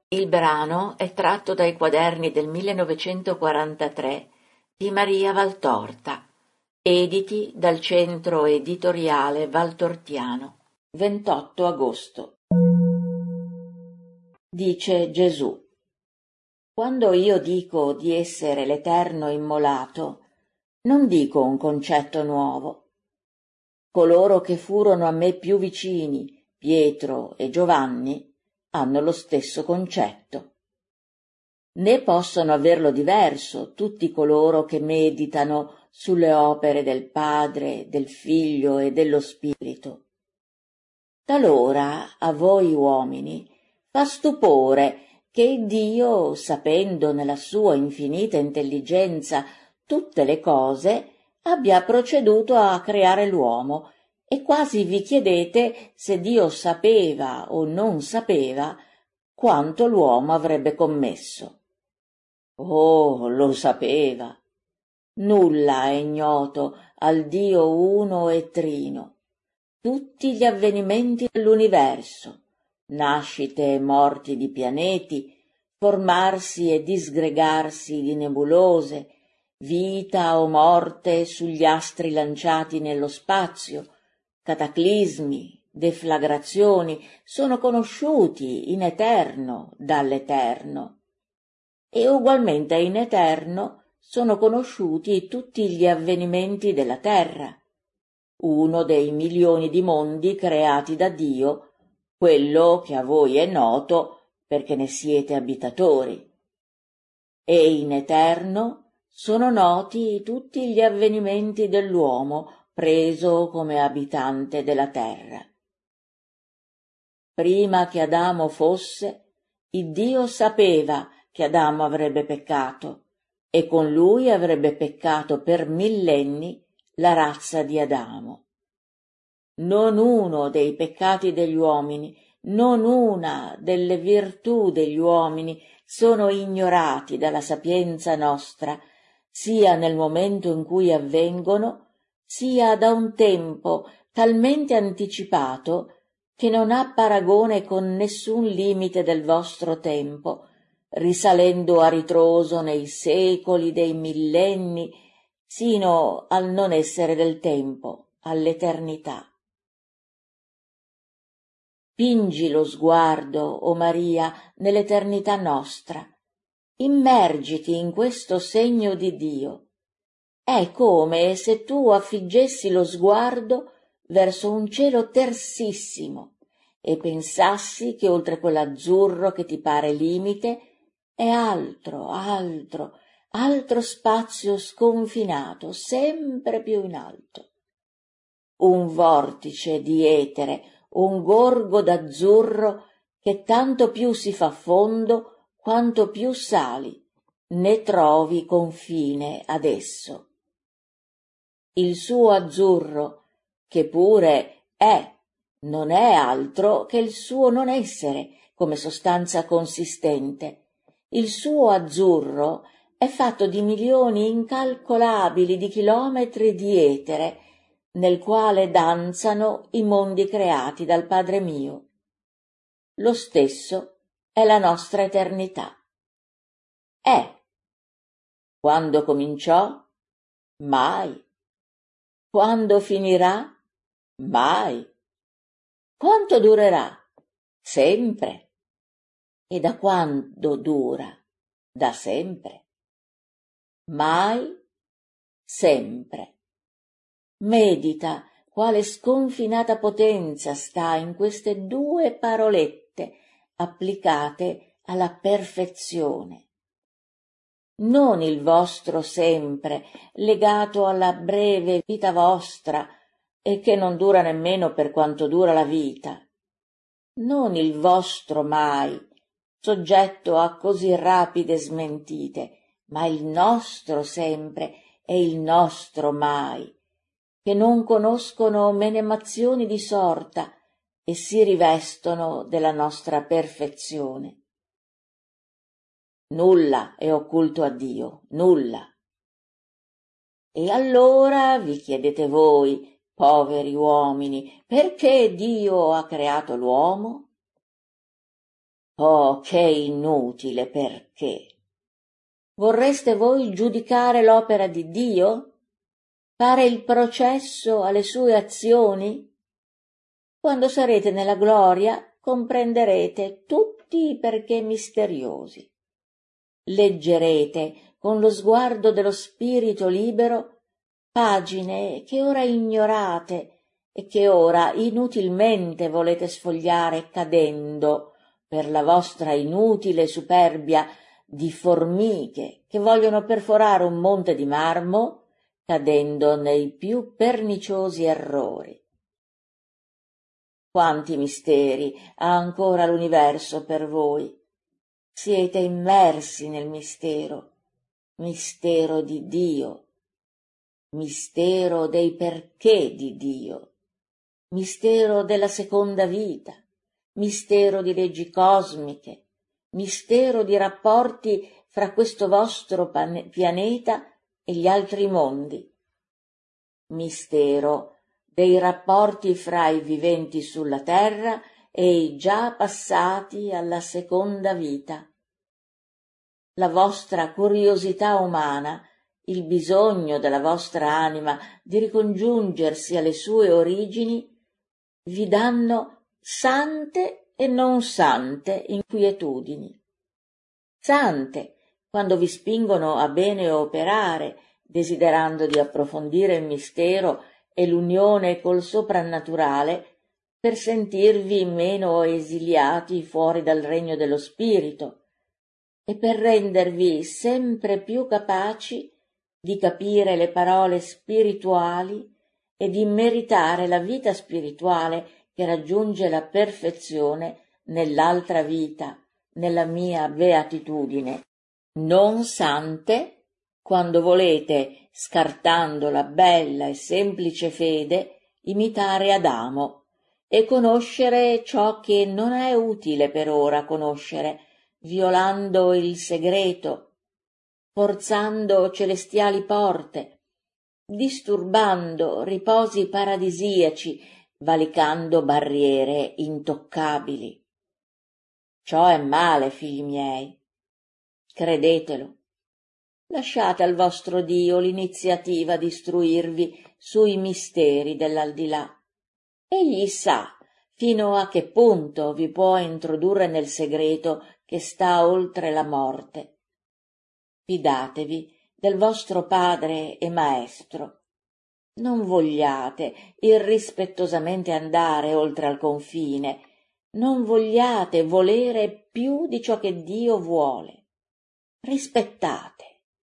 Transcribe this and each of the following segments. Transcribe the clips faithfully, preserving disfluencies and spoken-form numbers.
Il brano è tratto dai quaderni del millenovecentoquarantatré di Maria Valtorta, editi dal Centro Editoriale Valtortiano, ventotto agosto. Dice Gesù: quando io dico di essere l'Eterno immolato, non dico un concetto nuovo. Coloro che furono a me più vicini, Pietro e Giovanni, hanno lo stesso concetto. Né possono averlo diverso tutti coloro che meditano sulle opere del Padre, del Figlio e dello Spirito. Talora a voi uomini fa stupore che Dio, sapendo nella sua infinita intelligenza tutte le cose, abbia proceduto a creare l'uomo, e quasi vi chiedete se Dio sapeva o non sapeva quanto l'uomo avrebbe commesso. Oh, lo sapeva. Nulla è ignoto al Dio uno e trino. Tutti gli avvenimenti dell'universo, nascite e morti di pianeti, formarsi e disgregarsi di nebulose, vita o morte sugli astri lanciati nello spazio, cataclismi, deflagrazioni, sono conosciuti in eterno dall'Eterno. E ugualmente in eterno sono conosciuti tutti gli avvenimenti della terra, uno dei milioni di mondi creati da Dio, quello che a voi è noto perché ne siete abitatori. E in eterno sono noti tutti gli avvenimenti dell'uomo preso come abitante della terra. Prima che Adamo fosse, Iddio sapeva che Adamo avrebbe peccato, e con lui avrebbe peccato per millenni la razza di Adamo. Non uno dei peccati degli uomini, non una delle virtù degli uomini sono ignorati dalla sapienza nostra, sia nel momento in cui avvengono, sia da un tempo talmente anticipato che non ha paragone con nessun limite del vostro tempo, risalendo a ritroso nei secoli dei millenni, sino al non essere del tempo, all'eternità. Spingi lo sguardo, o Maria, nell'eternità nostra. Immergiti in questo segno di Dio. È come se tu affiggessi lo sguardo verso un cielo tersissimo e pensassi che oltre quell'azzurro che ti pare limite è altro, altro, altro spazio sconfinato, sempre più in alto. Un vortice di etere, un gorgo d'azzurro che tanto più si fa fondo quanto più sali, ne trovi confine ad esso. Il suo azzurro, che pure è, non è altro che il suo non essere come sostanza consistente. Il suo azzurro è fatto di milioni incalcolabili di chilometri di etere, nel quale danzano i mondi creati dal Padre mio. Lo stesso è la nostra eternità. È. Quando cominciò? Mai. Quando finirà? Mai. Quanto durerà? Sempre. E da quando dura? Da sempre. Mai, sempre. Medita quale sconfinata potenza sta in queste due parolette applicate alla perfezione. Non il vostro sempre, legato alla breve vita vostra, e che non dura nemmeno per quanto dura la vita. Non il vostro mai, soggetto a così rapide smentite, ma il nostro sempre e il nostro mai, che non conoscono menemazioni di sorta e si rivestono della nostra perfezione. Nulla è occulto a Dio, nulla. E allora vi chiedete voi, poveri uomini, perché Dio ha creato l'uomo? Oh, che inutile perché! Vorreste voi giudicare l'opera di Dio? Fare il processo alle sue azioni? Quando sarete nella gloria comprenderete tutti i perché misteriosi. Leggerete con lo sguardo dello spirito libero pagine che ora ignorate e che ora inutilmente volete sfogliare cadendo per la vostra inutile superbia di formiche che vogliono perforare un monte di marmo, cadendo nei più perniciosi errori. Quanti misteri ha ancora l'universo per voi! Siete immersi nel mistero, mistero di Dio, mistero dei perché di Dio, mistero della seconda vita, mistero di leggi cosmiche, mistero di rapporti fra questo vostro pianeta e gli altri mondi, mistero dei rapporti fra i viventi sulla terra e i già passati alla seconda vita. La vostra curiosità umana, il bisogno della vostra anima di ricongiungersi alle sue origini, vi danno sante e non sante inquietudini. Sante, quando vi spingono a bene operare, desiderando di approfondire il mistero e l'unione col soprannaturale, per sentirvi meno esiliati fuori dal regno dello spirito e per rendervi sempre più capaci di capire le parole spirituali e di meritare la vita spirituale che raggiunge la perfezione nell'altra vita, nella mia beatitudine. Non sante, quando volete, scartando la bella e semplice fede, imitare Adamo e conoscere ciò che non è utile per ora conoscere, violando il segreto, forzando celestiali porte, disturbando riposi paradisiaci, valicando barriere intoccabili. Ciò è male, figli miei. Credetelo. Lasciate al vostro Dio l'iniziativa di istruirvi sui misteri dell'aldilà. Egli sa fino a che punto vi può introdurre nel segreto che sta oltre la morte. Fidatevi del vostro padre e maestro. Non vogliate irrispettosamente andare oltre al confine, non vogliate volere più di ciò che Dio vuole. Rispettate.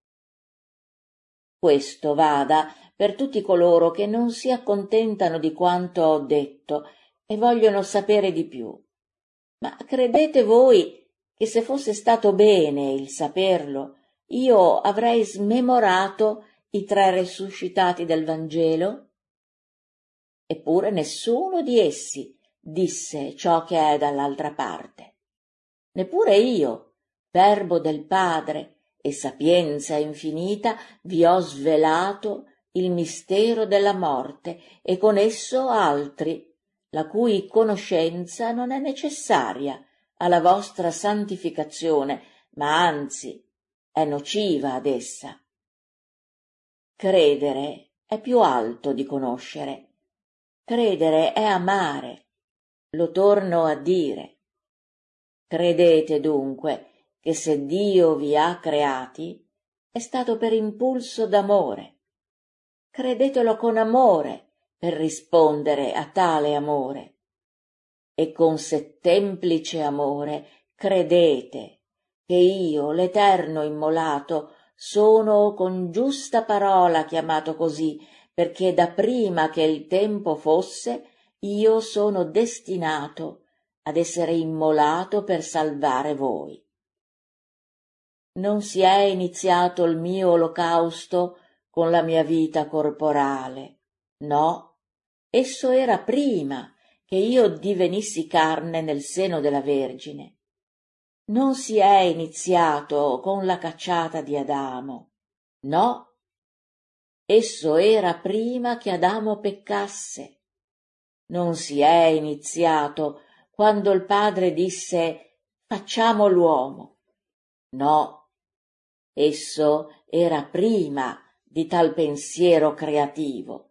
Questo vada per tutti coloro che non si accontentano di quanto ho detto e vogliono sapere di più. Ma credete voi che se fosse stato bene il saperlo, io avrei smemorato i tre resuscitati del Vangelo? Eppure nessuno di essi disse ciò che è dall'altra parte. Neppure io, Verbo del Padre e sapienza infinita, vi ho svelato il mistero della morte e con esso altri, la cui conoscenza non è necessaria alla vostra santificazione, ma anzi è nociva ad essa. Credere è più alto di conoscere. Credere è amare. Lo torno a dire. Credete dunque che se Dio vi ha creati è stato per impulso d'amore. Credetelo con amore per rispondere a tale amore. E con settemplice amore credete che io, l'Eterno immolato, sono con giusta parola chiamato così, perché da prima che il tempo fosse io sono destinato ad essere immolato per salvare voi. Non si è iniziato il mio olocausto con la mia vita corporale, no, esso era prima che io divenissi carne nel seno della Vergine. Non si è iniziato con la cacciata di Adamo, no, esso era prima che Adamo peccasse. Non si è iniziato quando il Padre disse facciamo l'uomo. No, esso era prima di tal pensiero creativo.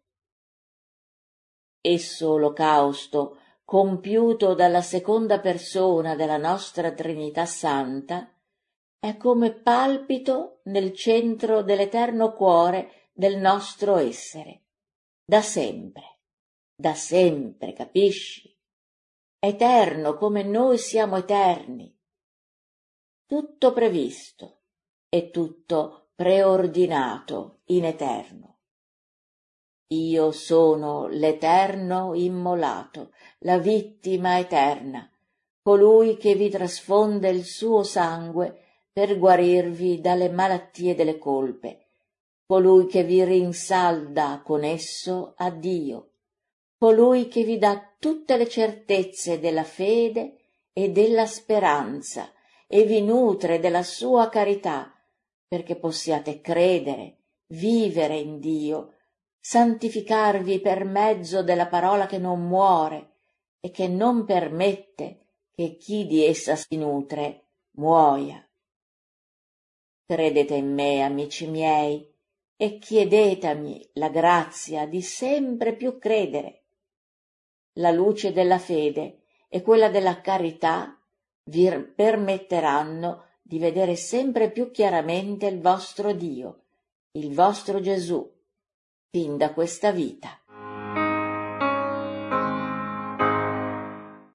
Esso, olocausto, compiuto dalla seconda persona della nostra Trinità Santa, è come palpito nel centro dell'eterno cuore del nostro essere, da sempre, da sempre, capisci? Eterno come noi siamo eterni, tutto previsto e tutto preordinato in eterno. Io sono l'eterno immolato, la vittima eterna, colui che vi trasfonde il suo sangue per guarirvi dalle malattie delle colpe, colui che vi rinsalda con esso a Dio, colui che vi dà tutte le certezze della fede e della speranza e vi nutre della sua carità, perché possiate credere, vivere in Dio, santificarvi per mezzo della parola che non muore e che non permette che chi di essa si nutre muoia. Credete in me, amici miei, e chiedetemi la grazia di sempre più credere. La luce della fede e quella della carità vi permetteranno di vedere sempre più chiaramente il vostro Dio, il vostro Gesù, fin da questa vita.